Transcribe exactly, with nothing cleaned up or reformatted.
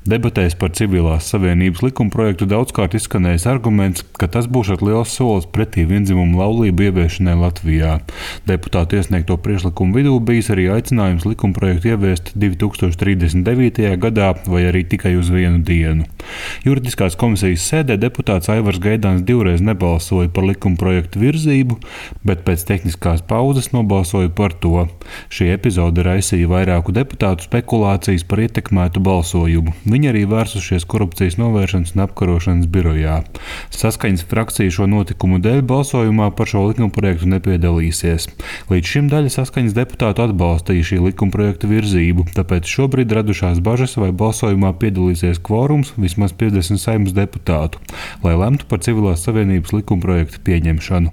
Debatēs par civilās savienības likumprojektu daudzkārt izskanējis arguments, ka tas būšot liels solis pretī viendzimumu laulību ieviešanai Latvijā. Deputātu iesniegto priekšlikumu vidū bijis arī aicinājums likumprojektu ieviest divi tūkstoši trīsdesmit devītajā gadā vai arī tikai uz vienu dienu. Juridiskās komisijas sēdē deputāts Aivars Gaidāns divreiz nebalsoja par likumprojektu virzību, bet pēc tehniskās pauzes nobalsoja par to. Šī epizode raisīja vairāku deputātu spekulācijas par ietekmētu balsojumu. Viņi arī vērsušies korupcijas novēršanas un apkarošanas birojā. Saskaņas frakcija šo notikumu dēļ balsojumā par šo likumprojektu nepiedalīsies. Līdz šim daļa Saskaņas deputātu atbalstīja šī likumprojekta virzību, tāpēc šobrīd radušās bažas, vai balsojumā piedalīsies kvorums vismaz piecdesmit Saeimas deputātu, lai lemtu par civilās savienības likumprojekta pieņemšanu.